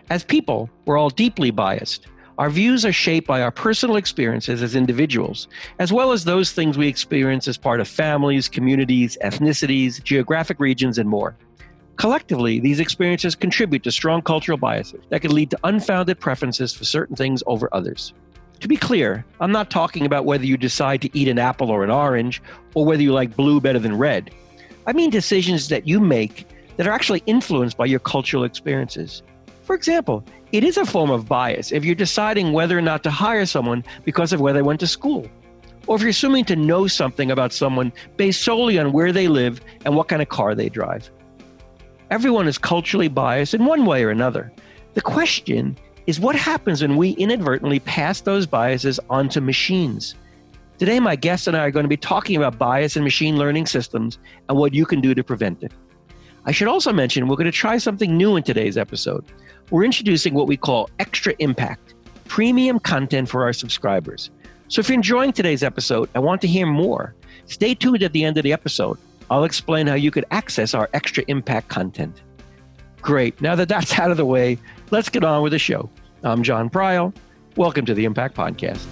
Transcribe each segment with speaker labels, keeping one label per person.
Speaker 1: As people, we're all deeply biased. Our views are shaped by our personal experiences as individuals, as well as those things we experience as part of families, communities, ethnicities, geographic regions, and more. Collectively, these experiences contribute to strong cultural biases that can lead to unfounded preferences for certain things over others. To be clear, I'm not talking about whether you decide to eat an apple or an orange, or whether you like blue better than red. I mean decisions that you make that are actually influenced by your cultural experiences. For example, it is a form of bias if you're deciding whether or not to hire someone because of where they went to school, or if you're assuming to know something about someone based solely on where they live and what kind of car they drive. Everyone is culturally biased in one way or another. The question is what happens when we inadvertently pass those biases onto machines? Today, my guest and I are going to be talking about bias in machine learning systems and what you can do to prevent it. I should also mention we're going to try something new in today's episode. We're introducing what we call Extra Impact, premium content for our subscribers. So if you're enjoying today's episode and want to hear more, stay tuned at the end of the episode. I'll explain how you could access our Extra Impact content. Great. Now that that's out of the way, let's get on with the show. I'm John Pryl. Welcome to the Impact Podcast.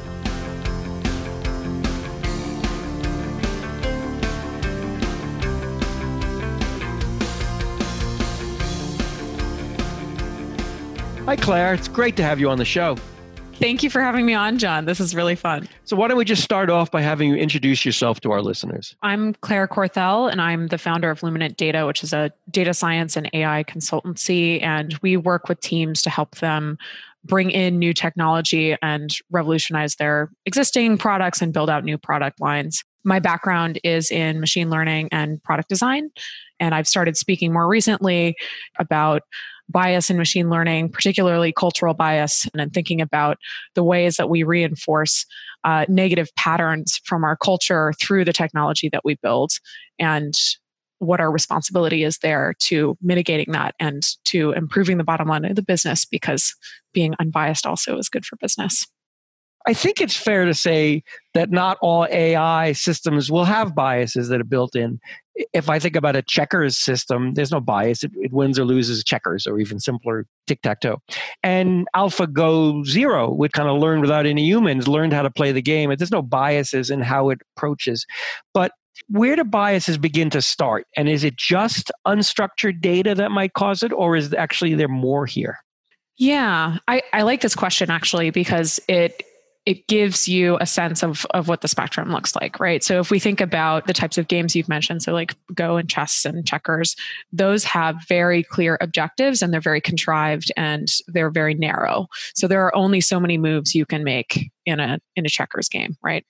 Speaker 1: Hi, Claire. It's great to have you on the show.
Speaker 2: Thank you for having me on, John. This is really fun.
Speaker 1: So why don't we just start off by having you introduce yourself to our listeners?
Speaker 2: I'm Claire Corthell, and I'm the founder of Luminant Data, which is a data science and AI consultancy. And we work with teams to help them bring in new technology and revolutionize their existing products and build out new product lines. My background is in machine learning and product design. And I've started speaking more recently about bias in machine learning, particularly cultural bias, and then thinking about the ways that we reinforce negative patterns from our culture through the technology that we build, and what our responsibility is there to mitigating that and to improving the bottom line of the business, because being unbiased also is good for business.
Speaker 1: I think it's fair to say that not all AI systems will have biases that are built in. If I think about a checkers system, there's no bias. It wins or loses checkers, or even simpler tic-tac-toe. And AlphaGo Zero, which kind of learned without any humans, learned how to play the game. There's no biases in how it approaches. But where do biases begin to start? And is it just unstructured data that might cause it, or is actually there more here?
Speaker 2: Yeah, I like this question actually, because it gives you a sense of what the spectrum looks like, right? So if we think about the types of games you've mentioned, so like Go and chess and checkers, those have very clear objectives and they're very contrived and they're very narrow. So there are only so many moves you can make in a checkers game, right?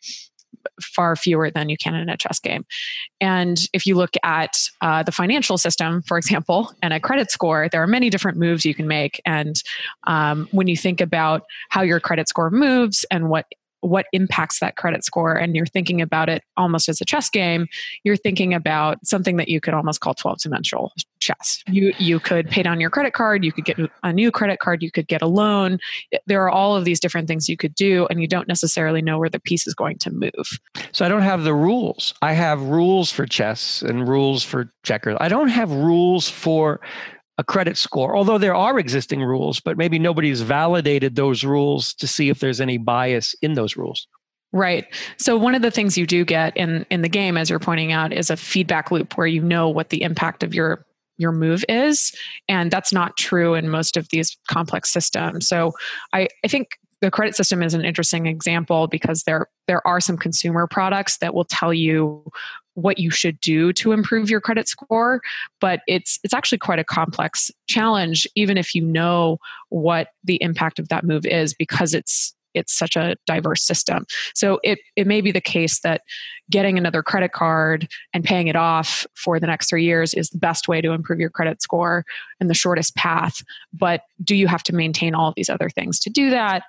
Speaker 2: Far fewer than you can in a chess game. And if you look at the financial system, for example, and a credit score, there are many different moves you can make. And when you think about how your credit score moves and what impacts that credit score, and you're thinking about it almost as a chess game, you're thinking about something that you could almost call 12-dimensional chess. You could pay down your credit card, you could get a new credit card, you could get a loan. There are all of these different things you could do, and you don't necessarily know where the piece is going to move.
Speaker 1: So I don't have the rules. I have rules for chess and rules for checkers. I don't have rules for a credit score, although there are existing rules, but maybe nobody's validated those rules to see if there's any bias in those rules.
Speaker 2: Right. So one of the things you do get in the game, as you're pointing out, is a feedback loop where you know what the impact of your move is. And that's not true in most of these complex systems. So I think the credit system is an interesting example, because there are some consumer products that will tell you what you should do to improve your credit score, but it's actually quite a complex challenge, even if you know what the impact of that move is, because it's such a diverse system. So it may be the case that getting another credit card and paying it off for the next 3 years is the best way to improve your credit score and the shortest path. But do you have to maintain all of these other things to do that?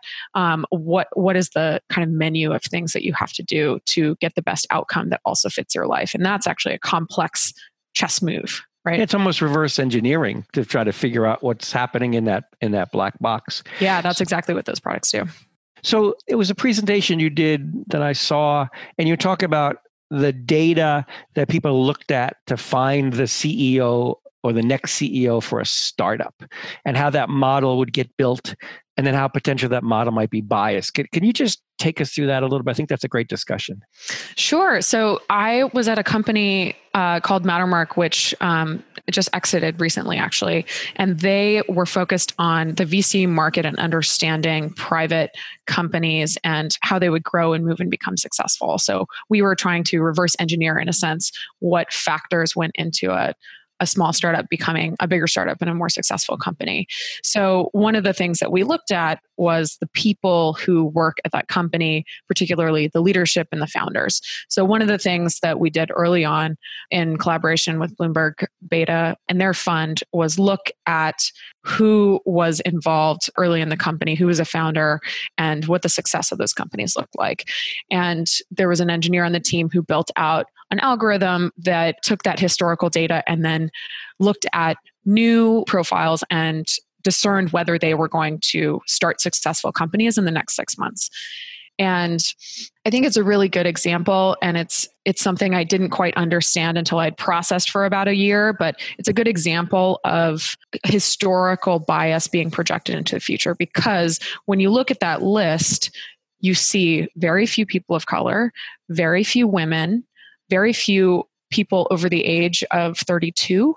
Speaker 2: What is the kind of menu of things that you have to do to get the best outcome that also fits your life? And that's actually a complex chess move. Right.
Speaker 1: It's almost reverse engineering to try to figure out what's happening in that black box.
Speaker 2: Yeah, that's exactly what those products do.
Speaker 1: So it was a presentation you did that I saw, and you talk about the data that people looked at to find the CEO or the next CEO for a startup, and how that model would get built, and then how potentially that model might be biased. Can you just take us through that a little bit? I think that's a great discussion.
Speaker 2: Sure. So I was at a company called Mattermark, which just exited recently, actually. And they were focused on the VC market and understanding private companies and how they would grow and move and become successful. So we were trying to reverse engineer, in a sense, what factors went into a small startup becoming a bigger startup and a more successful company. So one of the things that we looked at was the people who work at that company, particularly the leadership and the founders. So one of the things that we did early on in collaboration with Bloomberg Beta and their fund was look at who was involved early in the company, who was a founder, and what the success of those companies looked like. And there was an engineer on the team who built out an algorithm that took that historical data and then looked at new profiles and discerned whether they were going to start successful companies in the next 6 months. And I think it's a really good example, and it's something I didn't quite understand until I'd processed for about a year, but it's a good example of historical bias being projected into the future, because when you look at that list, you see very few people of color, very few women, very few people over the age of 32.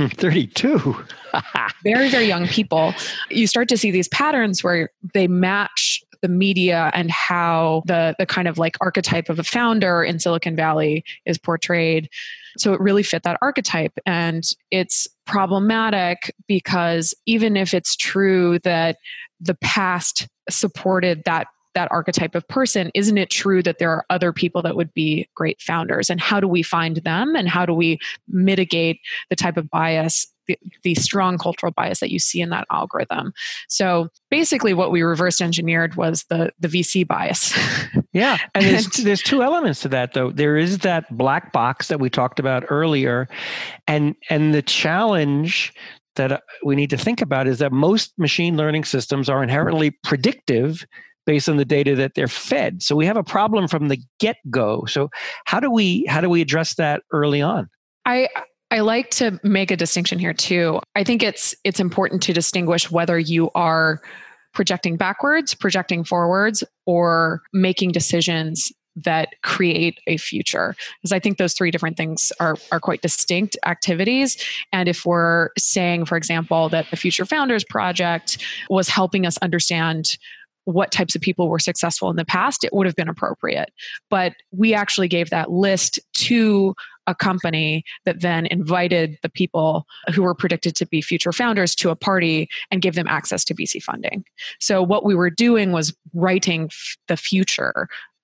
Speaker 1: 32.
Speaker 2: Very, very young people. You start to see these patterns where they match the media and how the kind of like archetype of a founder in Silicon Valley is portrayed. So it really fit that archetype. And it's problematic because even if it's true that the past supported that archetype of person, isn't it true that there are other people that would be great founders? And how do we find them? And how do we mitigate the type of bias, the strong cultural bias that you see in that algorithm? So basically what we reverse engineered was the VC bias.
Speaker 1: Yeah. And there's two elements to that, though. There is that black box that we talked about earlier. And the challenge that we need to think about is that most machine learning systems are inherently predictive based on the data that they're fed. So we have a problem from the get-go. So how do we address that early on?
Speaker 2: I like to make a distinction here too. I think it's important to distinguish whether you are projecting backwards, projecting forwards, or making decisions that create a future. Because I think those three different things are quite distinct activities. And if we're saying, for example, that the Future Founders Project was helping us understand what types of people were successful in the past, it would have been appropriate. But we actually gave that list to a company that then invited the people who were predicted to be future founders to a party and gave them access to VC funding. So what we were doing was writing the future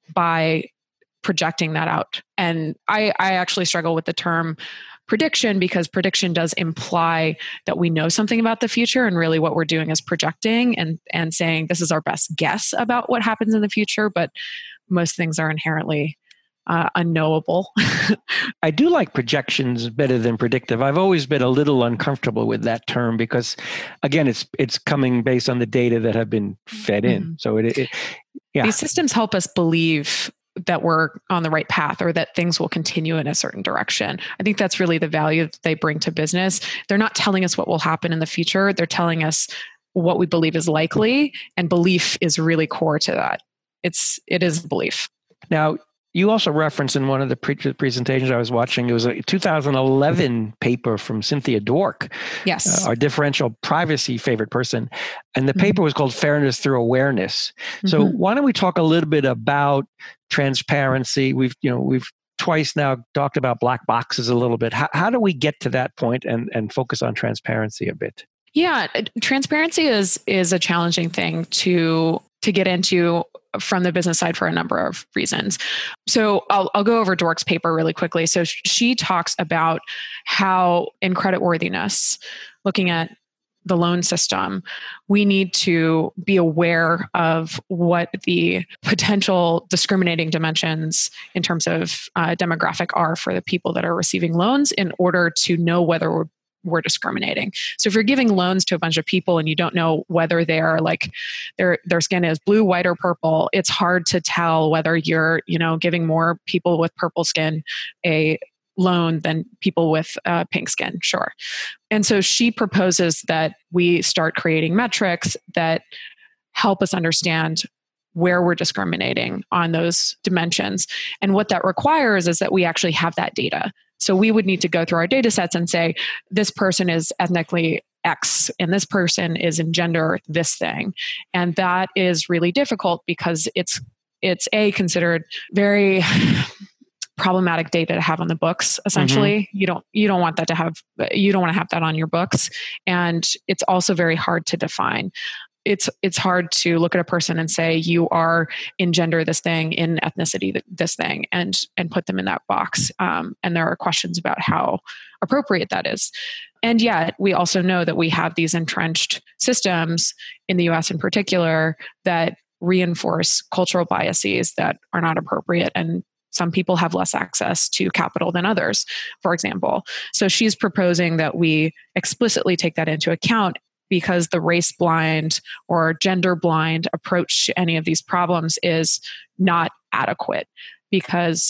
Speaker 2: by projecting that out. And I actually struggle with the term prediction, because prediction does imply that we know something about the future, and really what we're doing is projecting and saying this is our best guess about what happens in the future, but most things are inherently unknowable.
Speaker 1: I do like projections better than predictive. I've always been a little uncomfortable with that term because, again, it's coming based on the data that have been fed in. So yeah.
Speaker 2: These systems help us believe that we're on the right path or that things will continue in a certain direction. I think that's really the value that they bring to business. They're not telling us what will happen in the future. They're telling us what we believe is likely, and belief is really core to that. It is belief.
Speaker 1: Now, you also referenced in one of the presentations I was watching, it was a 2011 paper from Cynthia Dwork,
Speaker 2: yes,
Speaker 1: our differential privacy favorite person. And the paper was called Fairness Through Awareness. So why don't we talk a little bit about transparency? We've twice now talked about black boxes a little bit. How do we get to that point and focus on transparency a bit?
Speaker 2: Yeah, transparency is a challenging thing to get into from the business side for a number of reasons. So I'll go over Dwork's paper really quickly. So she talks about how in creditworthiness, looking at the loan system, we need to be aware of what the potential discriminating dimensions in terms of demographic are for the people that are receiving loans in order to know whether we're discriminating. So if you're giving loans to a bunch of people and you don't know whether they're like their skin is blue, white, or purple, it's hard to tell whether you're, giving more people with purple skin a loan than people with pink skin, sure. And so she proposes that we start creating metrics that help us understand where we're discriminating on those dimensions. And what that requires is that we actually have that data. So we would need to go through our data sets and say, this person is ethnically X and this person is in gender this thing. And that is really difficult because it's considered very problematic data to have on the books, essentially. Mm-hmm. You don't want to have that on your books. And it's also very hard to define. It's hard to look at a person and say you are in gender this thing, in ethnicity this thing, and put them in that box. And there are questions about how appropriate that is. And yet we also know that we have these entrenched systems in the US in particular that reinforce cultural biases that are not appropriate. And some people have less access to capital than others, for example. So she's proposing that we explicitly take that into account, because the race blind or gender blind approach to any of these problems is not adequate, because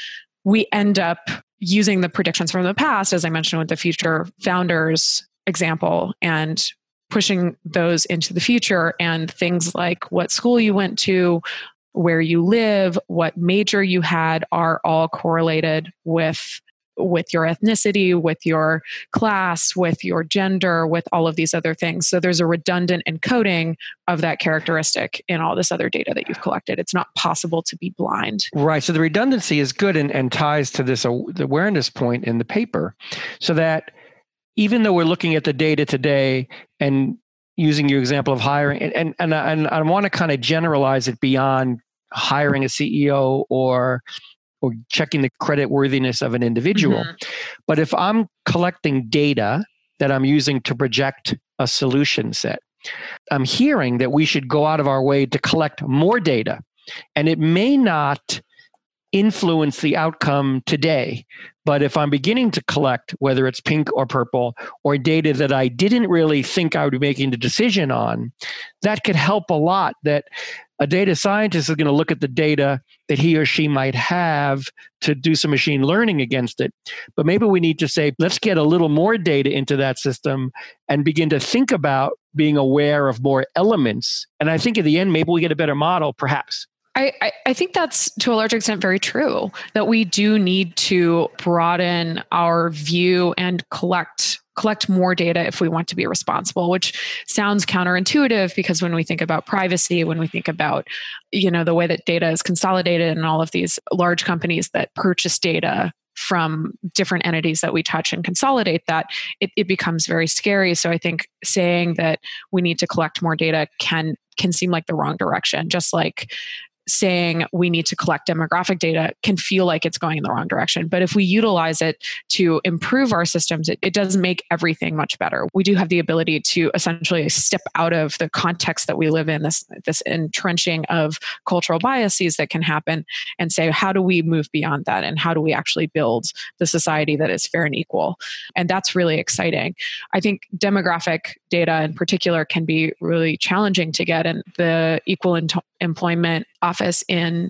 Speaker 2: we end up using the predictions from the past, as I mentioned with the future founders example, and pushing those into the future. And things like what school you went to, where you live, what major you had are all correlated with your ethnicity, with your class, with your gender, with all of these other things. So there's a redundant encoding of that characteristic in all this other data that you've collected. It's not possible to be blind.
Speaker 1: Right. So the redundancy is good and ties to this awareness point in the paper, so that even though we're looking at the data today and using your example of hiring, and I want to kind of generalize it beyond hiring a CEO or checking the credit worthiness of an individual. Mm-hmm. But if I'm collecting data that I'm using to project a solution set, I'm hearing that we should go out of our way to collect more data. And it may not influence the outcome today, but if I'm beginning to collect, whether it's pink or purple, or data that I didn't really think I would be making the decision on, that could help a lot. That a data scientist is going to look at the data that he or she might have to do some machine learning against it. But maybe we need to say, let's get a little more data into that system and begin to think about being aware of more elements. And I think at the end, maybe we get a better model, perhaps.
Speaker 2: I think that's to a large extent very true, that we do need to broaden our view and collect more data if we want to be responsible, which sounds counterintuitive, because when we think about privacy, when we think about, the way that data is consolidated and all of these large companies that purchase data from different entities that we touch and consolidate that, it becomes very scary. So I think saying that we need to collect more data can seem like the wrong direction, just like saying we need to collect demographic data can feel like it's going in the wrong direction. But if we utilize it to improve our systems, it does make everything much better. We do have the ability to essentially step out of the context that we live in, this entrenching of cultural biases that can happen, and say, how do we move beyond that? And how do we actually build the society that is fair and equal? And that's really exciting. I think demographic data in particular can be really challenging to get, and the Equal Employment Office in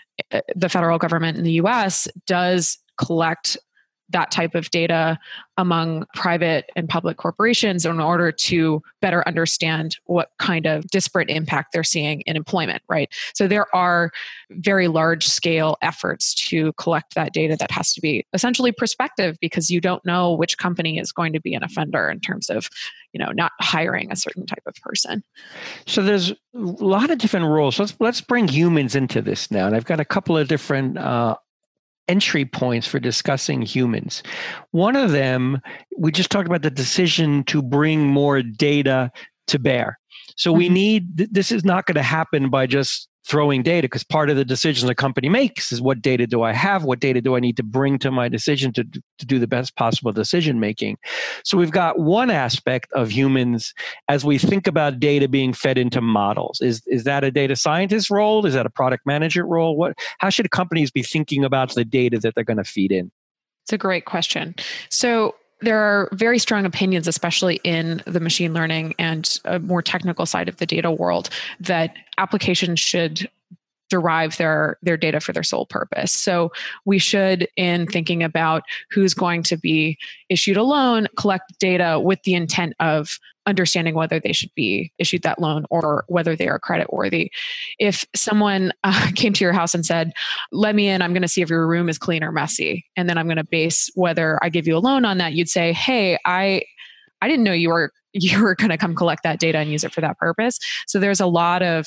Speaker 2: the federal government in the US does collect that type of data among private and public corporations in order to better understand what kind of disparate impact they're seeing in employment, right? So there are very large scale efforts to collect that data that has to be essentially prospective, because you don't know which company is going to be an offender in terms of, not hiring a certain type of person.
Speaker 1: So there's a lot of different roles. Let's bring humans into this now. And I've got a couple of different entry points for discussing humans. One of them, we just talked about the decision to bring more data to bear. So we need, this is not going to happen by just throwing data, because part of the decisions a company makes is, what data do I have? What data do I need to bring to my decision to do the best possible decision making? So we've got one aspect of humans as we think about data being fed into models. Is that a data scientist role? Is that a product manager role? How should companies be thinking about the data that they're going to feed in?
Speaker 2: It's a great question. So there are very strong opinions, especially in the machine learning and a more technical side of the data world, that applications should derive their data for their sole purpose. So we should, in thinking about who's going to be issued a loan, collect data with the intent of understanding whether they should be issued that loan or whether they are credit worthy. If someone came to your house and said, let me in, I'm going to see if your room is clean or messy, and then I'm going to base whether I give you a loan on that, you'd say, hey, I didn't know you were going to come collect that data and use it for that purpose. So there's a lot of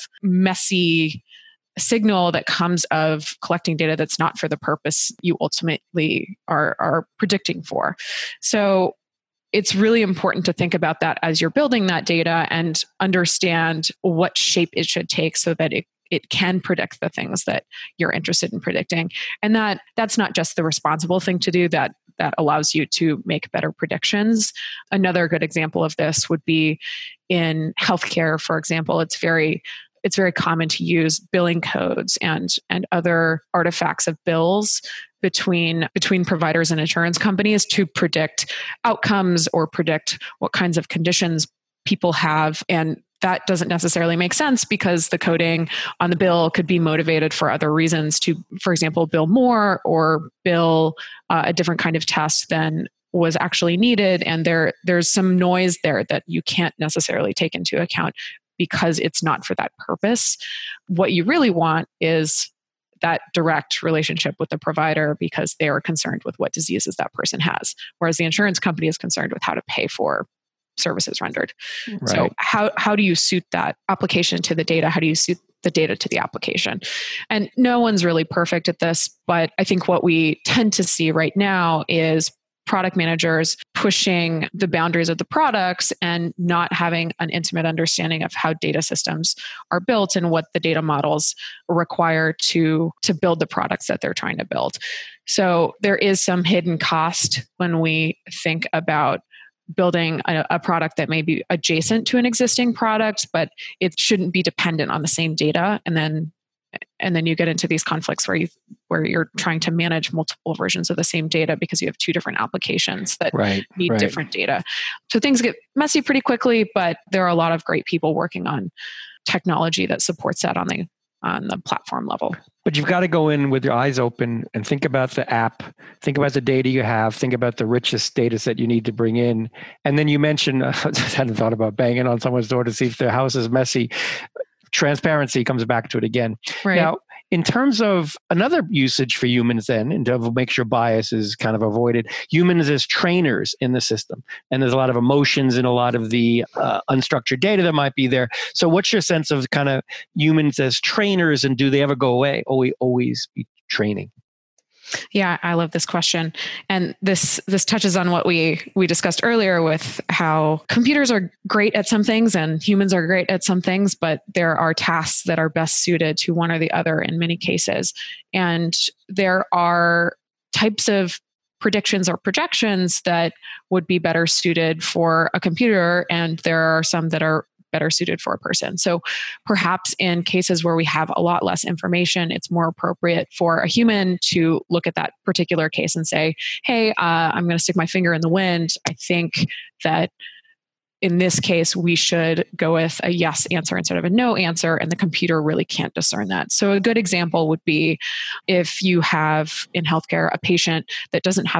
Speaker 2: messy signal that comes of collecting data that's not for the purpose you ultimately are predicting for. So it's really important to think about that as you're building that data and understand what shape it should take so that it can predict the things that you're interested in predicting. And that's not just the responsible thing to do, that allows you to make better predictions. Another good example of this would be in healthcare, for example. It's very common to use billing codes and other artifacts of bills between providers and insurance companies to predict outcomes or predict what kinds of conditions people have. And that doesn't necessarily make sense because the coding on the bill could be motivated for other reasons to, for example, bill more or bill a different kind of test than was actually needed. And there's some noise there that you can't necessarily take into account because it's not for that purpose. What you really want is that direct relationship with the provider because they are concerned with what diseases that person has, whereas the insurance company is concerned with how to pay for services rendered. Right. So how do you suit that application to the data? How do you suit the data to the application? And no one's really perfect at this, but I think what we tend to see right now is product managers pushing the boundaries of the products and not having an intimate understanding of how data systems are built and what the data models require to build the products that they're trying to build. So there is some hidden cost when we think about building a product that may be adjacent to an existing product, but it shouldn't be dependent on the same data. And then you get into these conflicts where you're trying to manage multiple versions of the same data because you have two different applications that need different data. So things get messy pretty quickly, but there are a lot of great people working on technology that supports that on the platform level.
Speaker 1: But you've got to go in with your eyes open and think about the app, think about the data you have, think about the richest data set you need to bring in. And then you mentioned, I hadn't thought about banging on someone's door to see if their house is messy. Transparency comes back to it again. Right. Now, in terms of another usage for humans then, in terms of make sure bias is kind of avoided, humans as trainers in the system. And there's a lot of emotions and a lot of the unstructured data that might be there. So what's your sense of kind of humans as trainers, and do they ever go away? Or we always be training?
Speaker 2: Yeah, I love this question. And this touches on what we discussed earlier with how computers are great at some things and humans are great at some things, but there are tasks that are best suited to one or the other in many cases. And there are types of predictions or projections that would be better suited for a computer, and there are some that are better suited for a person. So perhaps in cases where we have a lot less information, it's more appropriate for a human to look at that particular case and say, hey, I'm going to stick my finger in the wind. I think that in this case, we should go with a yes answer instead of a no answer, and the computer really can't discern that. So a good example would be if you have in healthcare a patient that doesn't have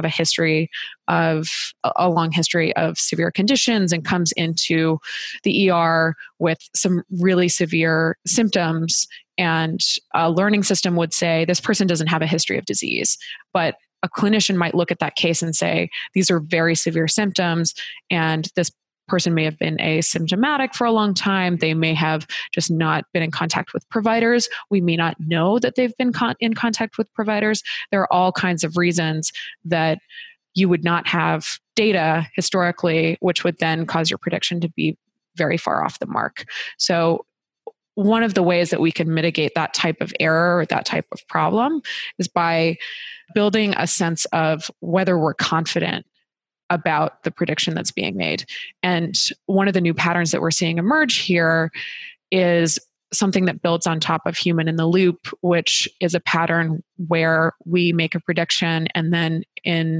Speaker 2: a long history of severe conditions and comes into the ER with some really severe symptoms, and a learning system would say this person doesn't have a history of disease, but a clinician might look at that case and say these are very severe symptoms, and this person may have been asymptomatic for a long time. They may have just not been in contact with providers. We may not know that they've been in contact with providers. There are all kinds of reasons that you would not have data historically, which would then cause your prediction to be very far off the mark. So one of the ways that we can mitigate that type of error or that type of problem is by building a sense of whether we're confident about the prediction that's being made. And one of the new patterns that we're seeing emerge here is something that builds on top of human in the loop, which is a pattern where we make a prediction and then in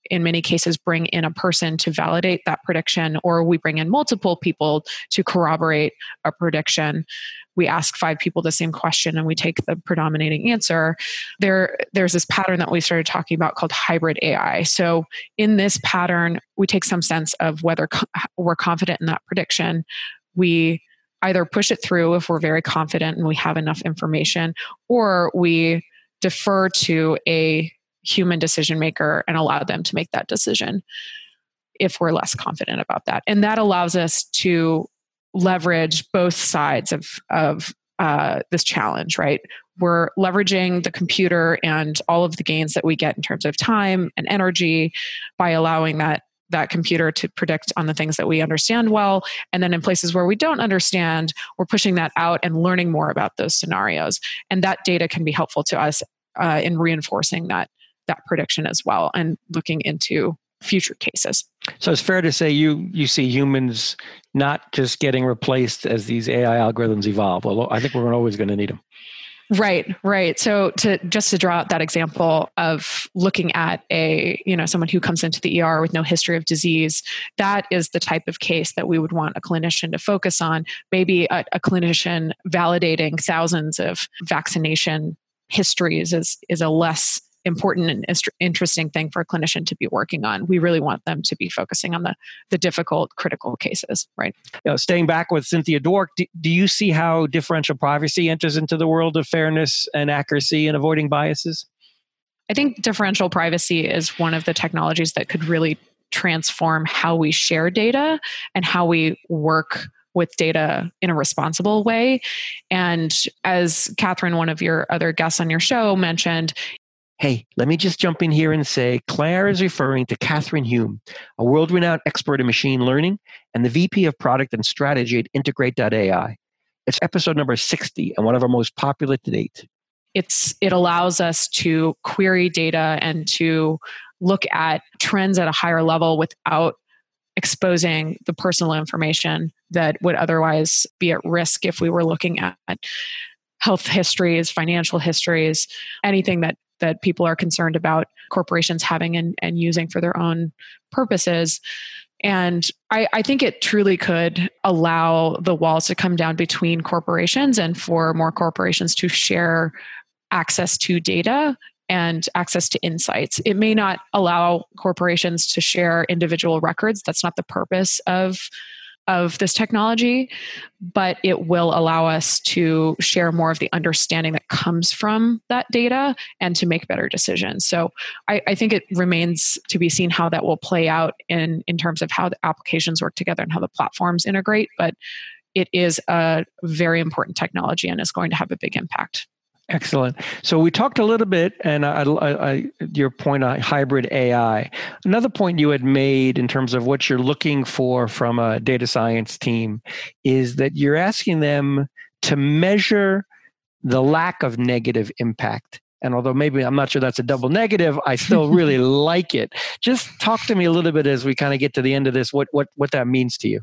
Speaker 2: in many cases bring in a person to validate that prediction, or we bring in multiple people to corroborate a prediction. We ask 5 people the same question and we take the predominating answer. There's this pattern that we started talking about called hybrid AI. So in this pattern, we take some sense of whether we're confident in that prediction. We either push it through if we're very confident and we have enough information, or we defer to a human decision maker and allow them to make that decision if we're less confident about that. And that allows us to leverage both sides of this challenge, right? We're leveraging the computer and all of the gains that we get in terms of time and energy by allowing that computer to predict on the things that we understand well. And then in places where we don't understand, we're pushing that out and learning more about those scenarios. And that data can be helpful to us in reinforcing that prediction as well and looking into future cases.
Speaker 1: So it's fair to say you see humans not just getting replaced as these AI algorithms evolve, although I think we're always going to need them.
Speaker 2: Right. So to draw out that example of looking at someone who comes into the ER with no history of disease, that is the type of case that we would want a clinician to focus on. Maybe a clinician validating thousands of vaccination histories is a less important and interesting thing for a clinician to be working on. We really want them to be focusing on the difficult, critical cases, right?
Speaker 1: Staying back with Cynthia Dwork, do you see how differential privacy enters into the world of fairness and accuracy and avoiding biases?
Speaker 2: I think differential privacy is one of the technologies that could really transform how we share data and how we work with data in a responsible way. And as Catherine, one of your other guests on your show, mentioned,
Speaker 1: hey, let me just jump in here and say Claire is referring to Catherine Hume, a world-renowned expert in machine learning and the VP of Product and Strategy at Integrate.ai. It's episode number 60 and one of our most popular to date.
Speaker 2: It allows us to query data and to look at trends at a higher level without exposing the personal information that would otherwise be at risk if we were looking at health histories, financial histories, anything that people are concerned about corporations having and using for their own purposes. And I think it truly could allow the walls to come down between corporations and for more corporations to share access to data and access to insights. It may not allow corporations to share individual records. That's not the purpose of this technology, but it will allow us to share more of the understanding that comes from that data and to make better decisions. So I think it remains to be seen how that will play out in terms of how the applications work together and how the platforms integrate, but it is a very important technology and is going to have a big impact.
Speaker 1: Excellent. So we talked a little bit, and your point on hybrid AI. Another point you had made in terms of what you're looking for from a data science team is that you're asking them to measure the lack of negative impact. And although maybe I'm not sure that's a double negative, I still really like it. Just talk to me a little bit as we kind of get to the end of this, what that means to you.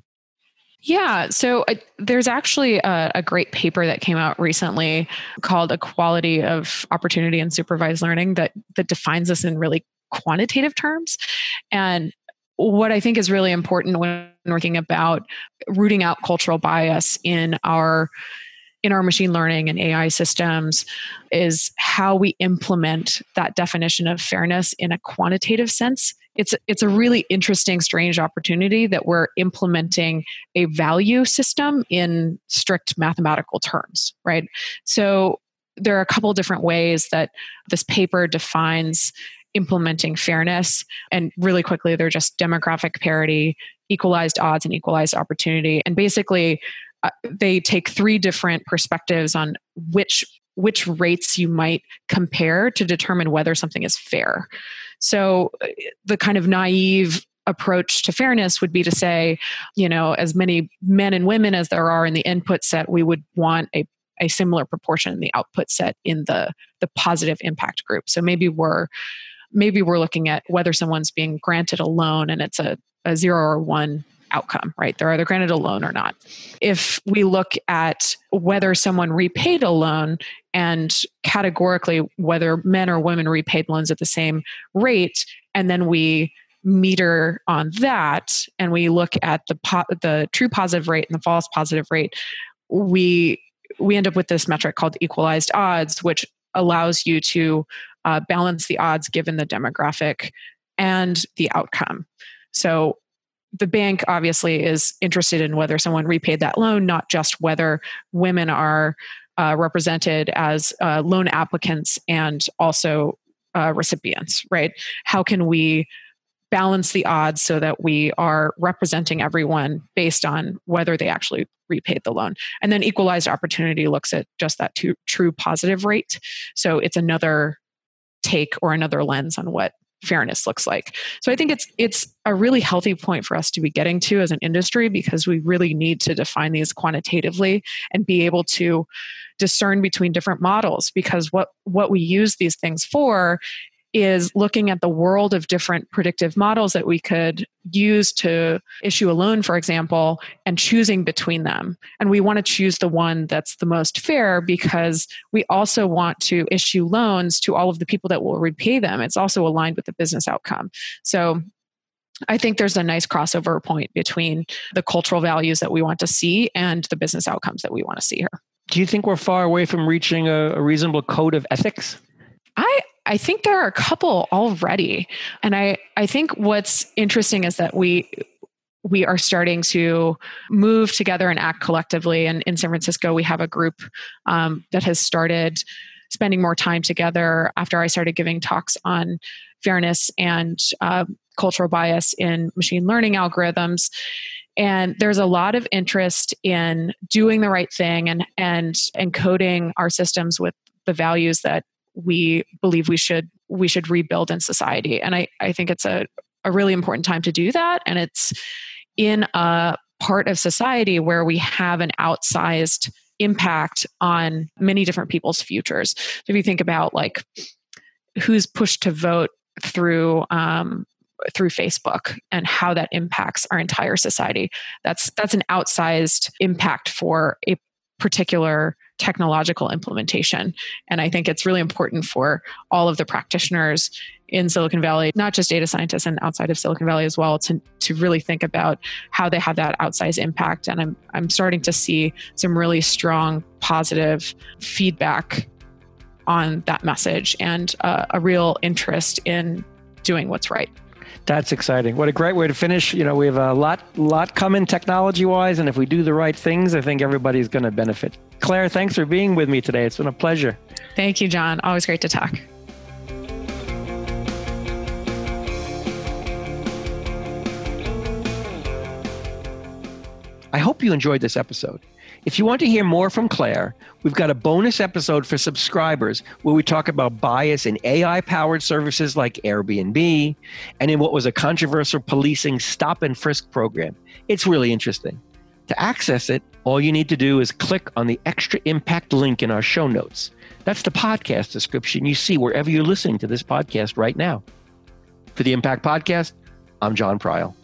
Speaker 2: Yeah. So there's actually a great paper that came out recently called Equality of Opportunity in Supervised Learning that defines this in really quantitative terms. And what I think is really important when working about rooting out cultural bias in our machine learning and AI systems is how we implement that definition of fairness in a quantitative sense. It's a really interesting, strange opportunity that we're implementing a value system in strict mathematical terms, right? So there are a couple different ways that this paper defines implementing fairness. And really quickly, they're just demographic parity, equalized odds, and equalized opportunity. And basically, they take 3 different perspectives on which rates you might compare to determine whether something is fair. So the kind of naive approach to fairness would be to say, as many men and women as there are in the input set, we would want a similar proportion in the output set in the positive impact group. So maybe we're looking at whether someone's being granted a loan and it's a 0 or 1 outcome, right? They're either granted a loan or not. If we look at whether someone repaid a loan, and categorically whether men or women repaid loans at the same rate. And then we meter on that and we look at the true positive rate and the false positive rate. We end up with this metric called equalized odds, which allows you to balance the odds given the demographic and the outcome. So the bank obviously is interested in whether someone repaid that loan, not just whether women are represented as loan applicants and also recipients, right? How can we balance the odds so that we are representing everyone based on whether they actually repaid the loan? And then equalized opportunity looks at just that true positive rate. So it's another take or another lens on what fairness looks like. So I think it's a really healthy point for us to be getting to as an industry, because we really need to define these quantitatively and be able to discern between different models, because what we use these things for is looking at the world of different predictive models that we could use to issue a loan, for example, and choosing between them. And we want to choose the one that's the most fair, because we also want to issue loans to all of the people that will repay them. It's also aligned with the business outcome. So I think there's a nice crossover point between the cultural values that we want to see and the business outcomes that we want to see here.
Speaker 1: Do you think we're far away from reaching a reasonable code of ethics?
Speaker 2: I think there are a couple already. And I think what's interesting is that we are starting to move together and act collectively. And in San Francisco, we have a group that has started spending more time together after I started giving talks on fairness and cultural bias in machine learning algorithms. And there's a lot of interest in doing the right thing and encoding our systems with the values that we believe we should rebuild in society. And I think it's a really important time to do that. And it's in a part of society where we have an outsized impact on many different people's futures. So if you think about like who's pushed to vote through Facebook and how that impacts our entire society, that's an outsized impact for a particular technological implementation. And I think it's really important for all of the practitioners in Silicon Valley, not just data scientists and outside of Silicon Valley as well, to really think about how they have that outsized impact. And I'm starting to see some really strong positive feedback on that message and a real interest in doing what's right.
Speaker 1: That's exciting. What a great way to finish. We have a lot coming technology-wise, and if we do the right things, I think everybody's going to benefit. Claire, thanks for being with me today. It's been a pleasure.
Speaker 2: Thank you, John. Always great to talk.
Speaker 1: I hope you enjoyed this episode. If you want to hear more from Claire, we've got a bonus episode for subscribers where we talk about bias in AI-powered services like Airbnb and in what was a controversial policing stop and frisk program. It's really interesting. To access it, all you need to do is click on the Extra Impact link in our show notes. That's the podcast description you see wherever you're listening to this podcast right now. For the Impact Podcast, I'm John Prial.